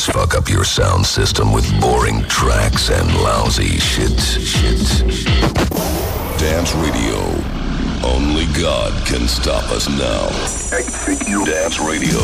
DJs fuck up your sound system with boring tracks and lousy shit. Dance Radio. Only God can stop us now. Dance Radio.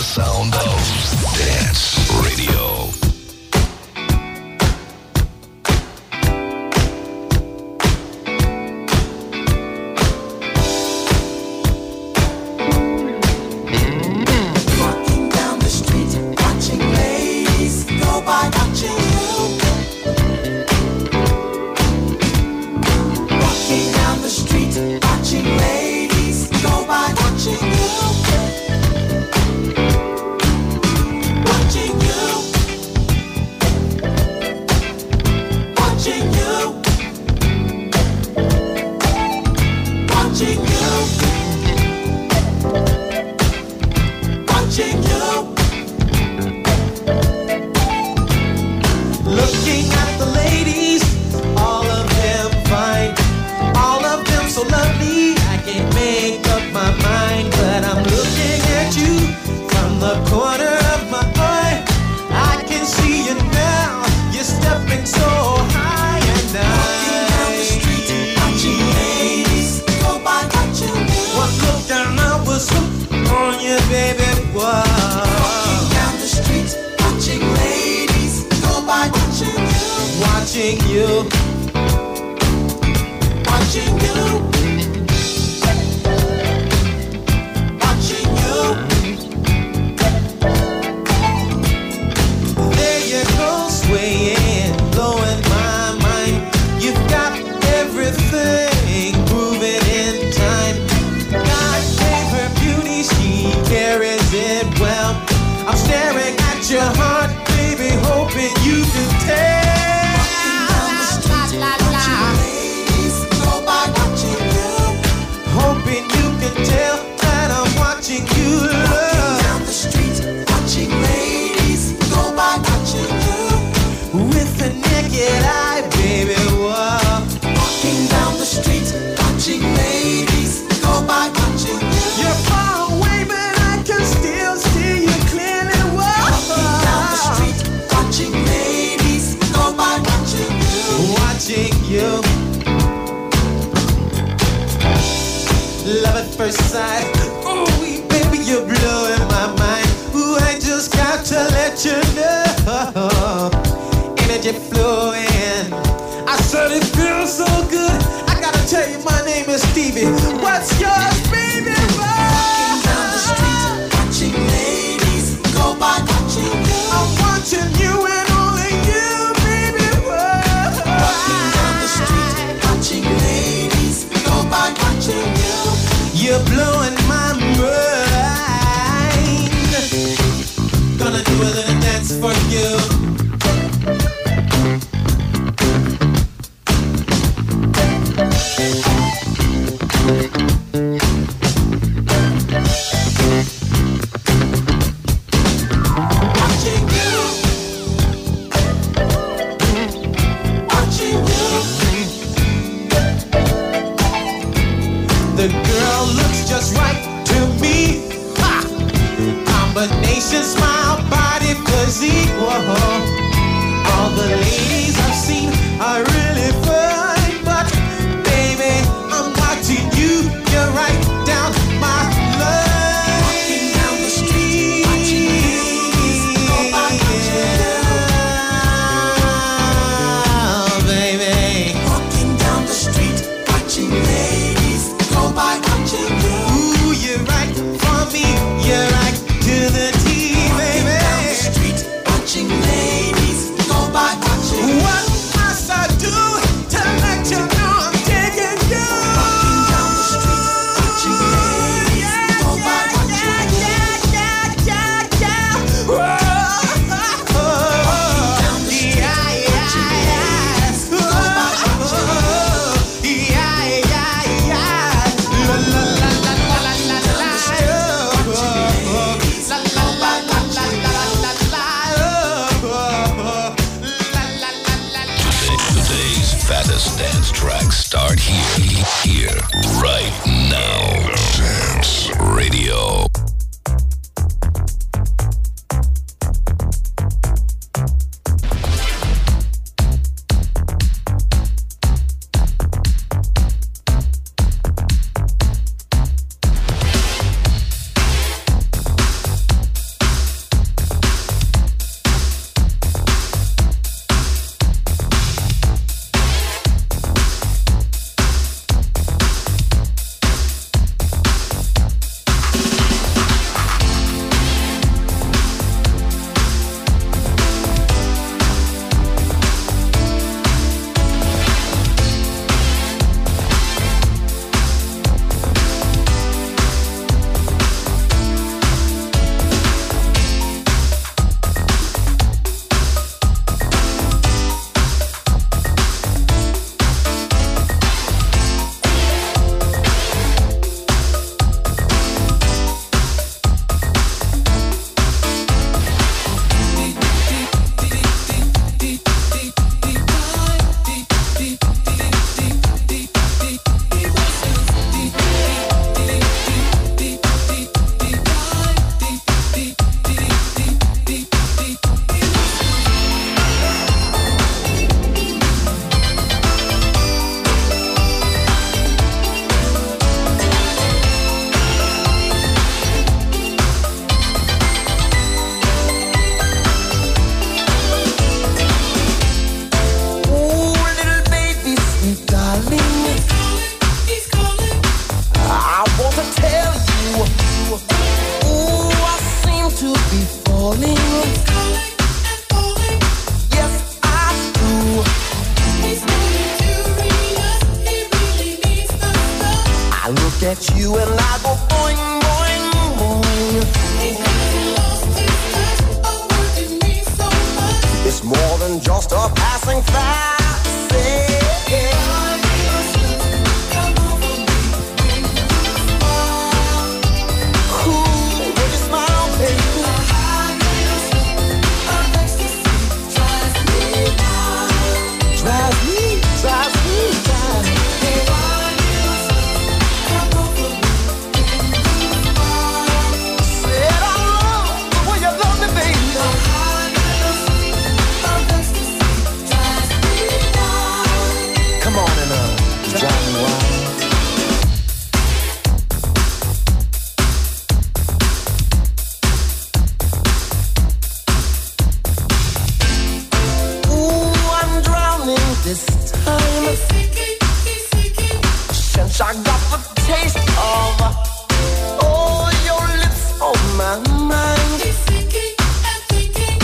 sound of Dance Radio. What must I do to to be falling. Yes, I do. He's really curious, he really needs the stuff. I look at you and I go boing, boing, boing. He hasn't lost his touch, oh, what it means so much. It's more than just a passing fancy. I got the taste of, oh, your lips on my mind. He's thinking and thinking.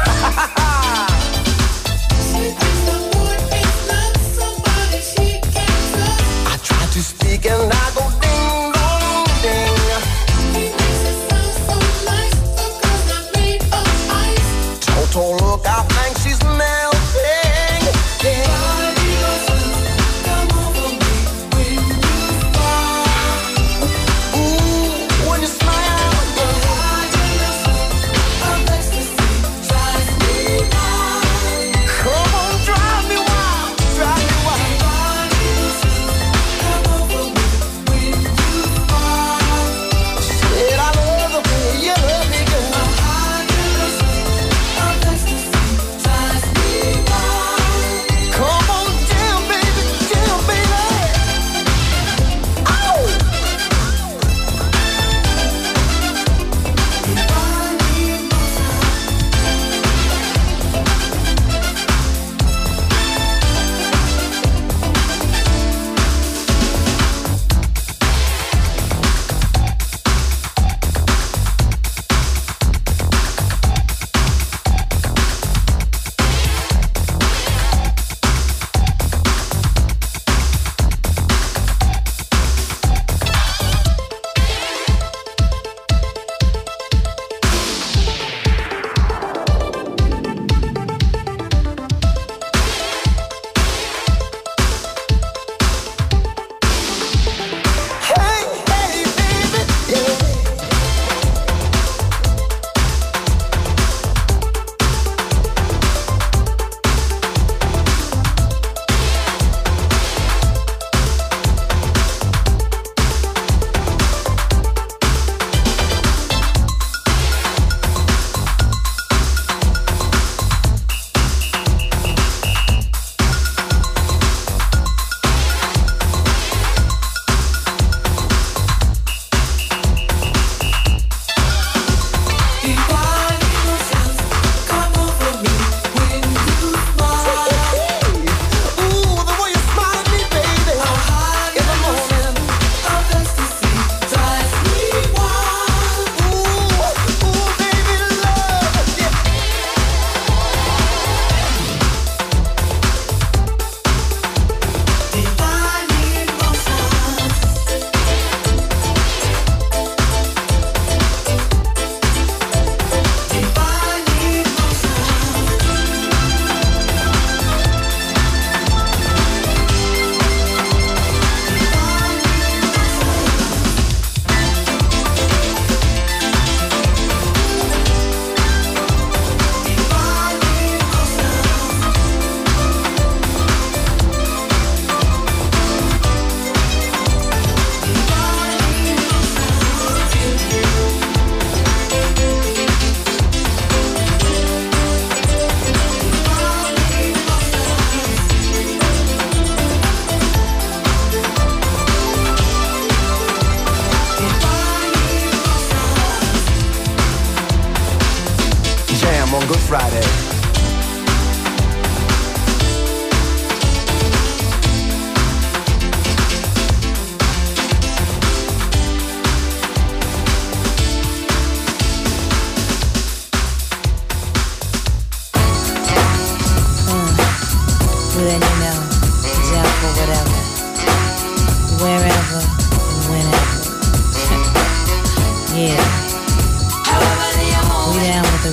She thinks the Lord is not somebody she can trust. I try to speak and I go ding, dong, ding. He makes it sound so nice, the girl's not made of ice. Total look, I think she's melting. Yeah. Friday.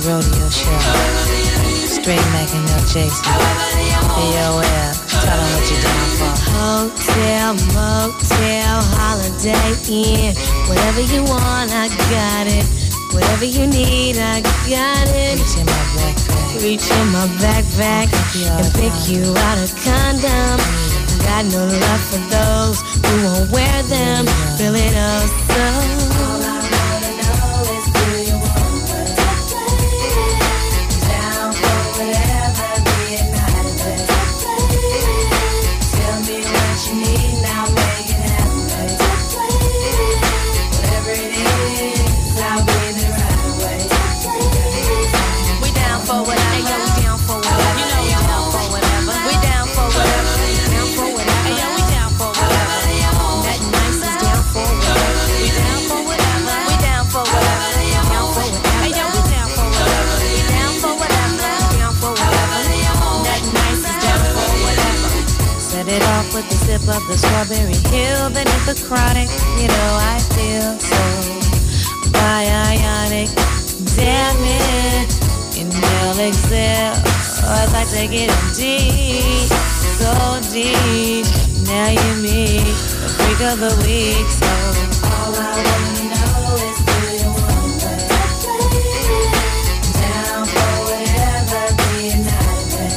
the rodeo show. Straight Mac and no Jason. AOL, tell them what you're down for. Hotel, motel, holiday inn. Whatever you want, I got it. Whatever you need, I got it. Reach in my backpack and pick you out a condom. Got no love for those who won't wear them. Feel it all so. All I wanna know is do you want what? Down for whatever, be it night. Tell me what you need, now make it happen. Whatever it is, I'll be there right away. We down for whatever. Hey, yo, we down for whatever. You know we down for whatever. We down for whatever. Down for whatever. Hey, yo, we down for whatever. Nothing nice is down for whatever. We down for whatever. We down for whatever. Down for whatever. Hey, yo, we down for whatever. We down for whatever. Down for whatever. Nothing nice is down for whatever. Set it off with a sip of the strawberry hill beneath the chronic. You know I feel so bionic. Damn it. Inhale, exhale. Oh, I'd like to get in deep, so deep. Now you're me, the freak of the week. So all I wanna know is do you want what? Down for whatever, be it night.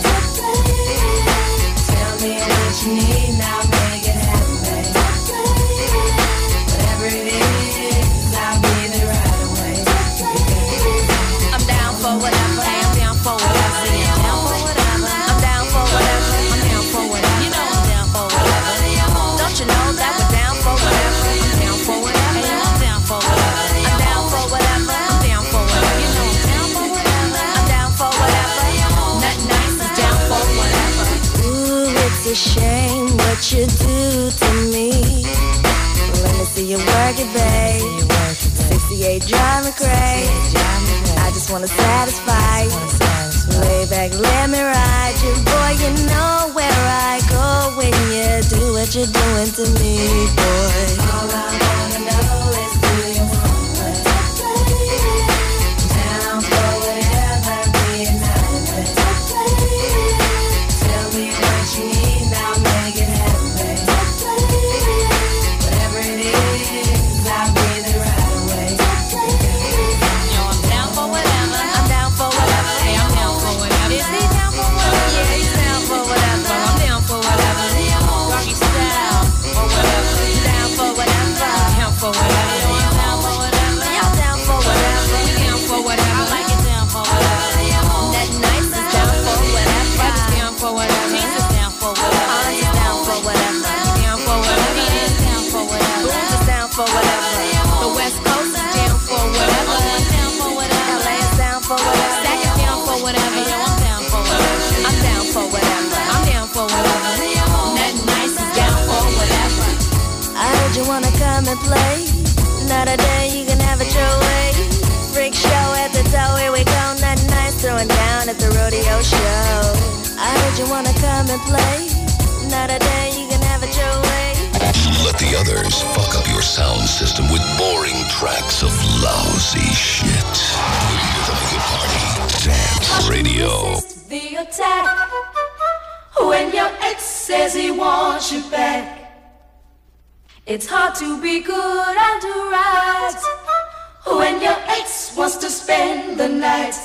Tell me what you need, now make it happen. Whatever it is, I'll be there right away. I'm down for whatever. I'm down for whatever. I'm down for whatever. I'm down for whatever. I'm down for whatever. You know I'm down for whatever. Don't you know that we're down for whatever? I'm down for whatever. I'm down for whatever. I'm down for whatever. I'm down for whatever. You know I'm down for whatever. I'm down for whatever. Nothing nice is down for whatever. Ooh, it's a shame what you do to me. Let me see you work it, babe. 68 drive me crazy. I just wanna satisfy. Lay back, let me ride you. Boy, you know where I go when you do what you're doing to me, boy. All I wanna know is do you want what? Down for whatever, be it night. Tell me what you need, now make it happen. Whatever it is, I'll be there right away. Yo, I'm down for whatever. I'm down for whatever. Hey, I'm down for whatever. Is he down for whatever? Yeah, he's down for whatever. I'm down for whatever. Rocky style or whatever. Down for whatever. Down for whatever. Yo, I'm down for whatever. Y'all down for whatever. We down for whatever. I like it down for whatever. That nice is down for whatever. Right is down for whatever. Teens is down for whatever. Orange is down for whatever. Down for whatever. He is down for whatever. Booms is down for whatever. The West Coast is down for whatever. I'm down for whatever. LA is down for whatever. Stack is down for whatever. Yo, I'm down for whatever. I'm down for whatever. I'm down for whatever. Nothing nice is down for whatever. I heard you wanna come and play. Another day you can have it your way. Freak show at the toe, here we go. Nothing nice throwing down at the rodeo show. I heard you wanna come and play. Another day you can have it your way. Let the others fuck up your sound system with boring tracks of lousy shit. We're here to make it party. Dance Radio. The attack when your ex says he wants you back. It's hard to be good and do right when your ex wants to spend the night.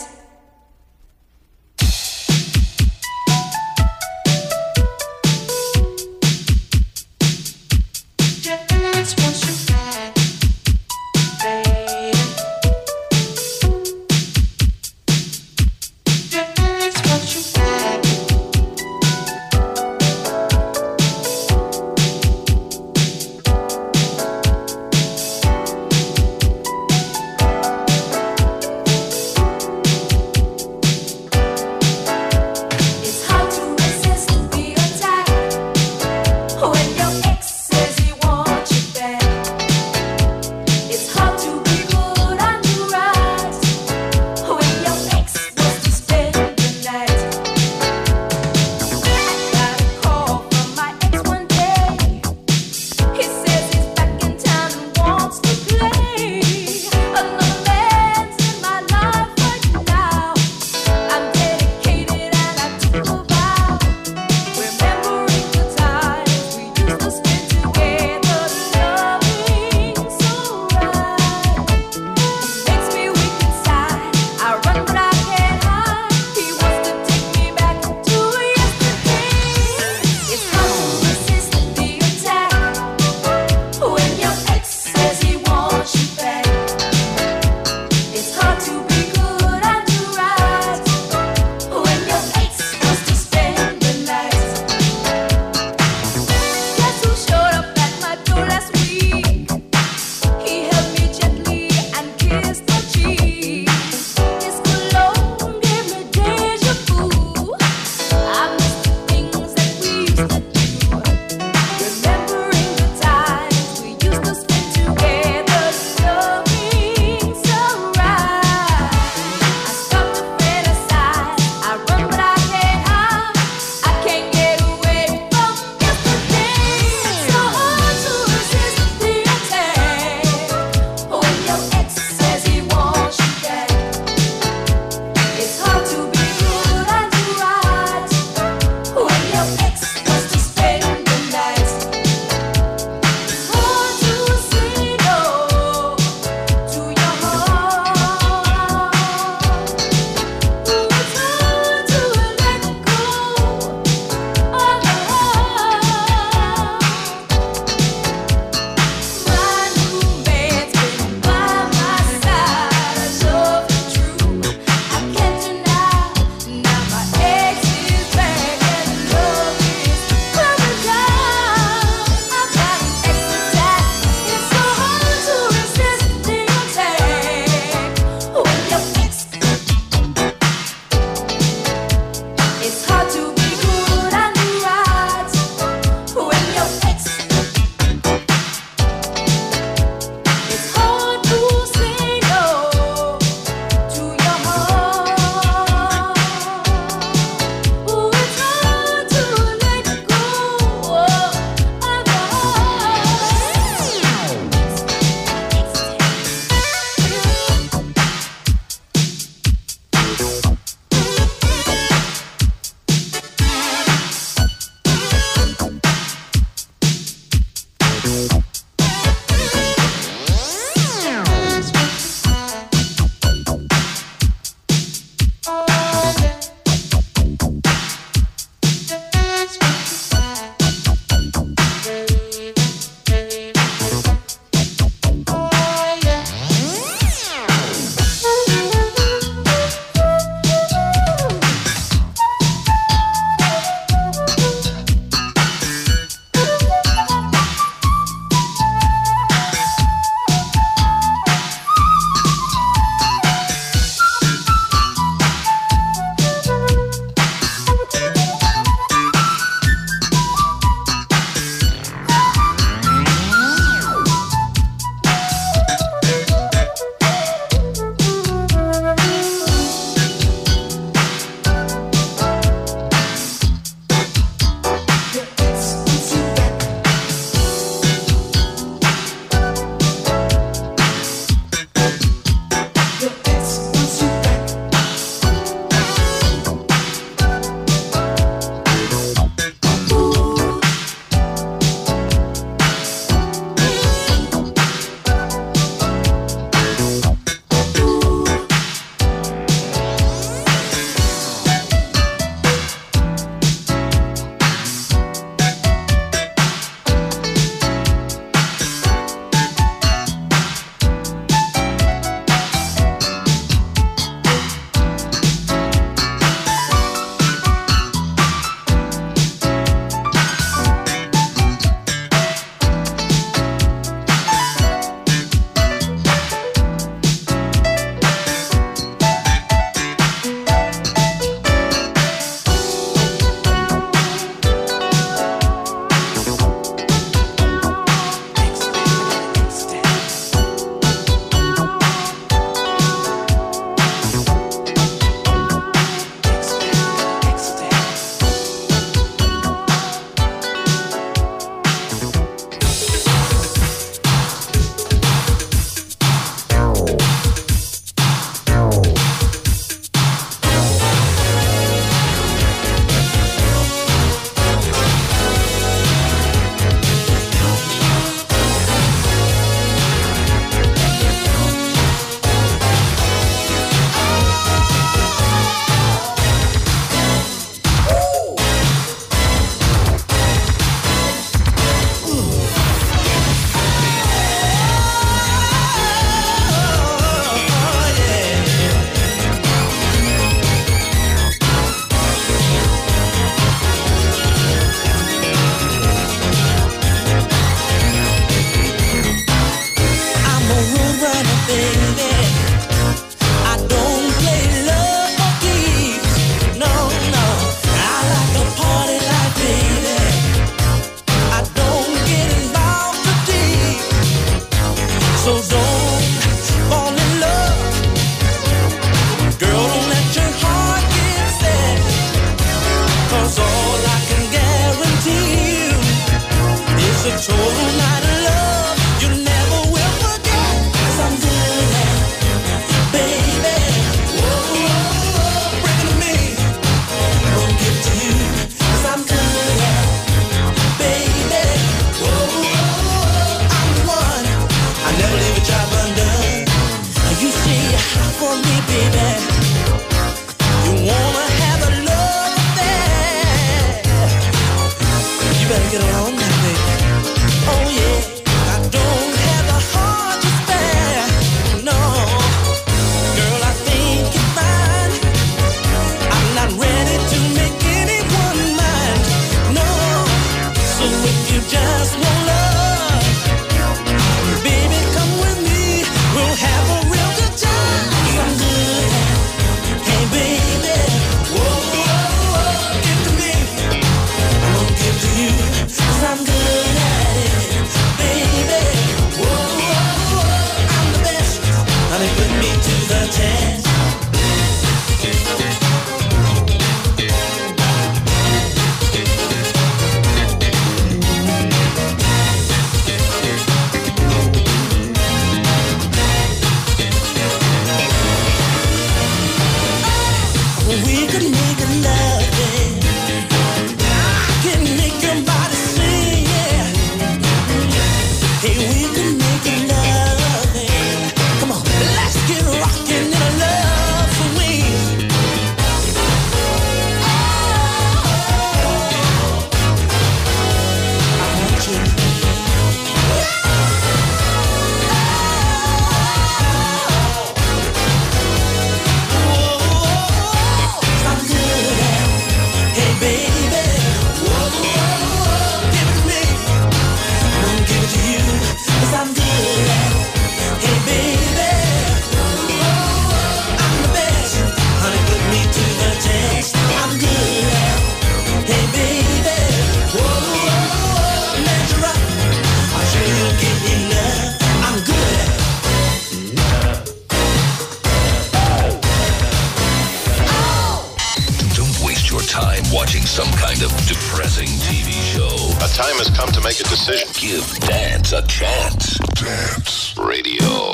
time watching some kind of depressing TV show. A time has come to make a decision. Give dance a chance. Dance Radio.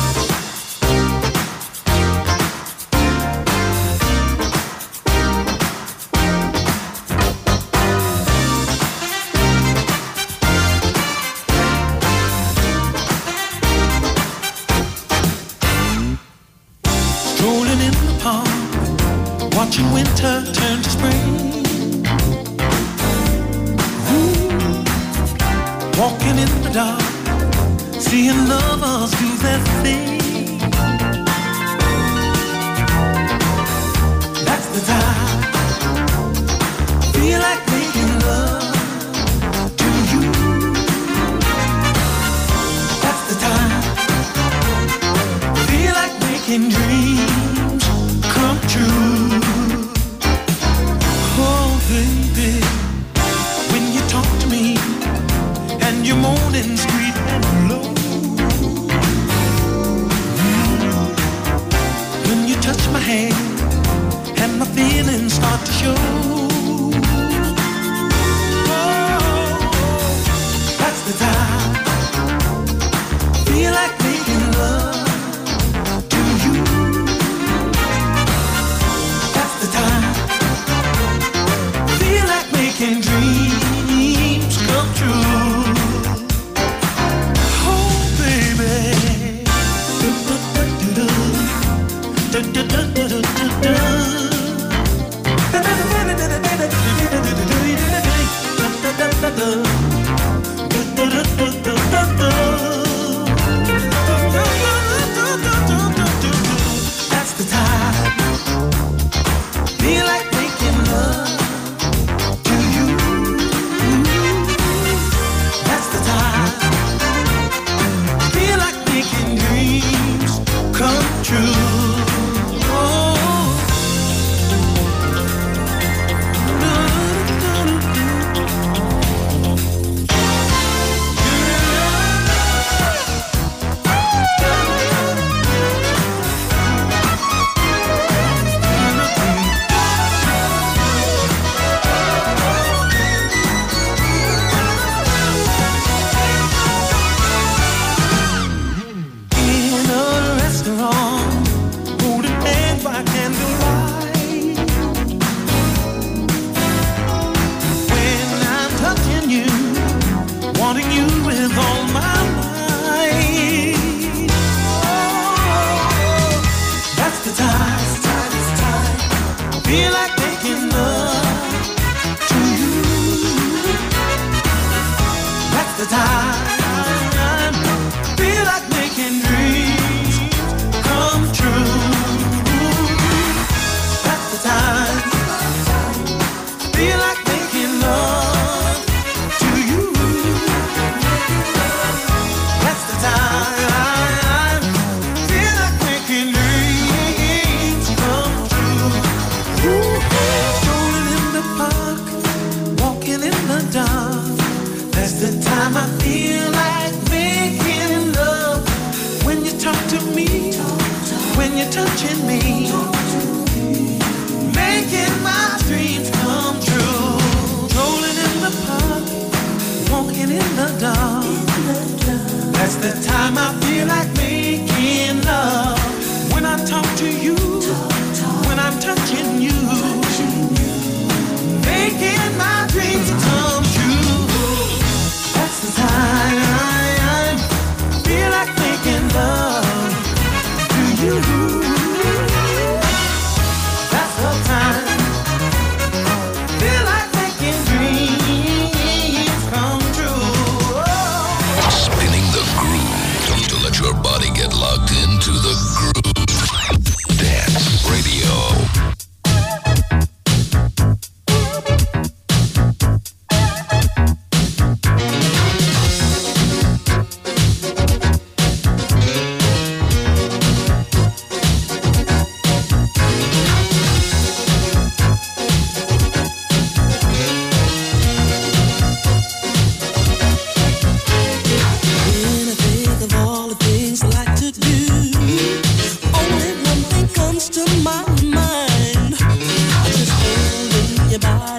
Strolling in the park, watching winter turn to spring. Walking in the dark, seeing lovers do their thing. That's the time, feel like making love to you. That's the time, feel like making dreams come true. Oh baby, when you talk to me and you're moaning sweet and low, when you touch my hand and my feelings start to show. Oh, that's the time, feel like making love to you. That's the time, feel like making dreams come true. That's the time, feel like making love to you. That's the time, feel like making dreams come true.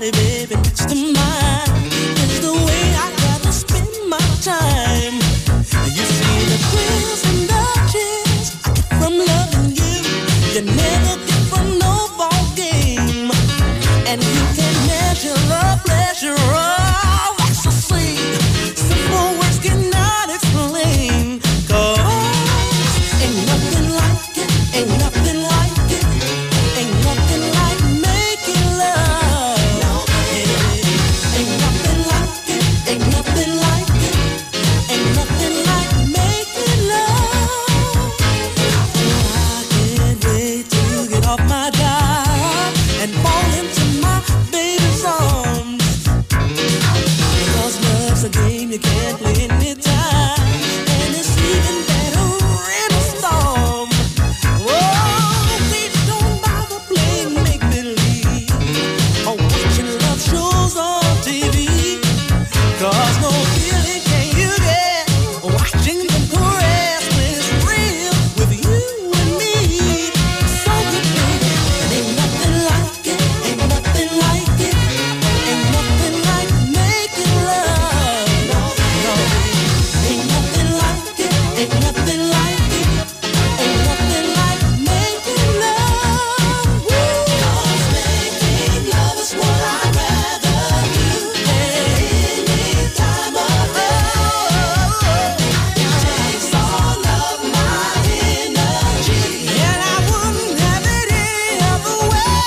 body, baby, next to mine. It's the way I'd rather spend my time. You see the thrills and the chills I get from loving you. You never get from no ball game. And you can measure the pleasure of ecstasy. Simple words cannot explain. 'Cause ain't nothing like it, ain't nothing like it. Ain't nothing like making love. No, ain't nothing like it, ain't nothing like it. Ain't nothing like making love. I can't wait to get off my job and fall into my baby's arms. Because love's a game you can't play anytime. And it's even better in a storm. Oh, baby, don't bother playing make-believe or watching love shows on TV. 'Cause no feeling can you get watching them caress when it's real with you and me. So good, baby, and ain't nothing like it, ain't nothing like it. Ain't nothing like making love. No, no, ain't nothing like it, ain't nothing like it. Ain't nothing like making love. Woo. 'Cause making love is what I'd rather do any time of day. It takes all of my energy, and I wouldn't have it any other way.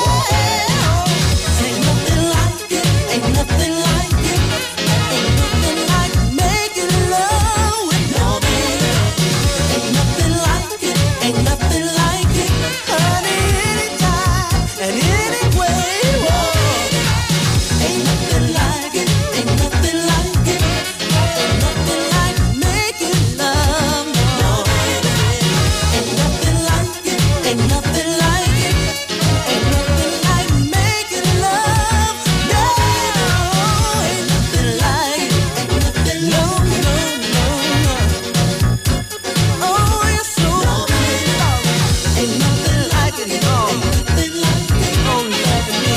Ain't nothing like it, ain't nothing like it. Ain't nothing like making love with no baby. Ain't nothing like it, ain't nothing like it. Honey, anytime and any way. Whoa. Ain't nothing like it, ain't nothing like it. Ain't nothing like making love. No baby. Ain't nothing like it, ain't nothing like it. Ain't nothing like making love. No, ain't nothing like it, ain't nothing. No, no, no, no. Oh, you're so good. Ain't nothing like it, no. Ain't nothing like it. Oh, loving me.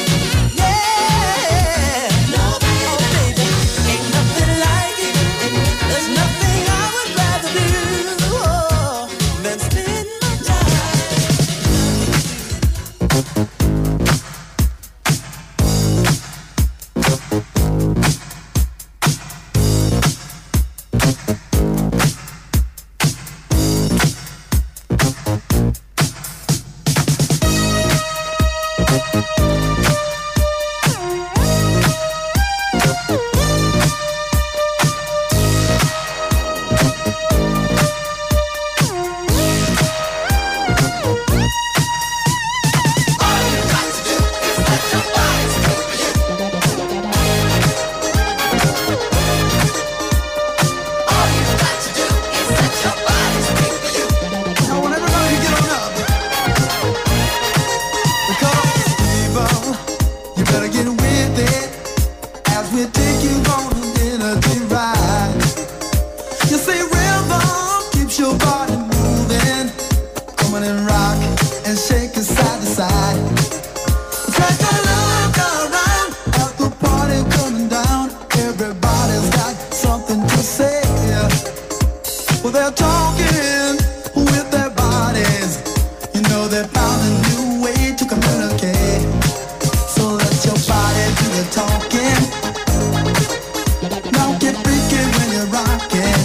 Yeah. No, baby. Ain't nothing like it. There's nothing I would rather do than spend my time. I want everybody to get on up. Because people, you better get with it as we take you on an energy ride. You see, rhythm keeps your body moving. Come on and rock and shake it side to side. Take a look around at the party coming down. Everybody's got something to say. Well, they're talking with their bodies. You know they found a new way to communicate. So let your body do the talking. Now get freaky when you're rocking.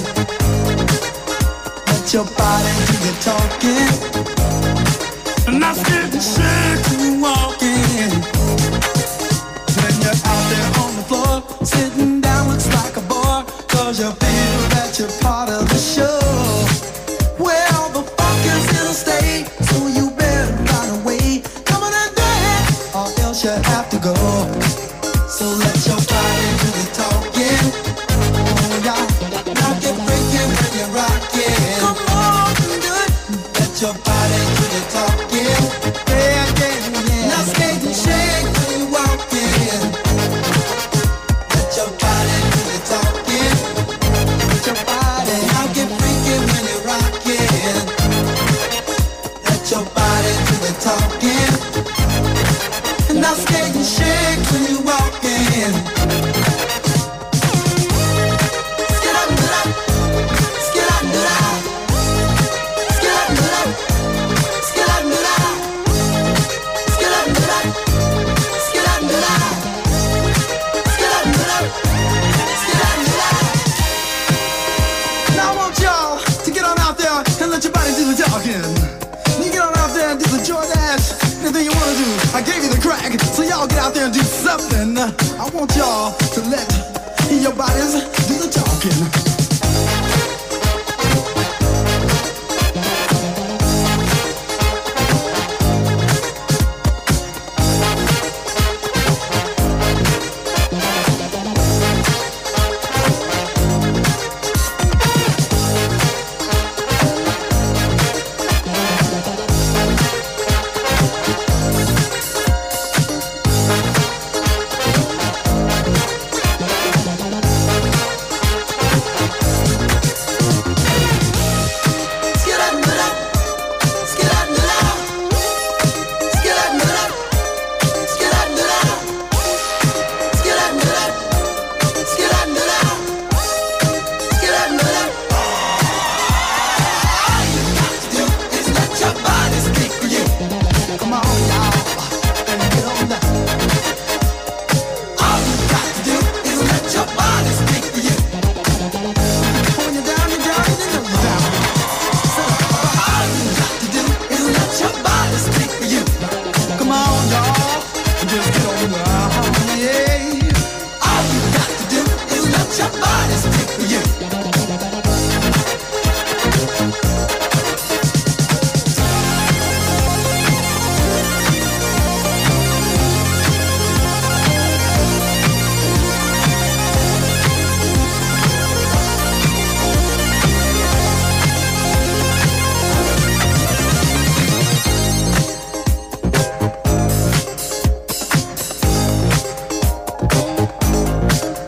Let your body do the talking. And that's getting shake and walking. When you're out there on the floor, sitting down looks like a bore. 'Cause you feel that you're part of the show. Well, the funk is gonna stay, so you better find a way. Come on and dance, or else you have to go. So let your body do the talking. Oh yeah, now get freaky when you're rocking. Come on, do it. Let your body do the talking. Yeah, yeah, yeah. Now skate and shake when you're walking. Let your body do the talking. Let your body now get freaky when you're rocking. Let your body do the talking. And now skate and flesh.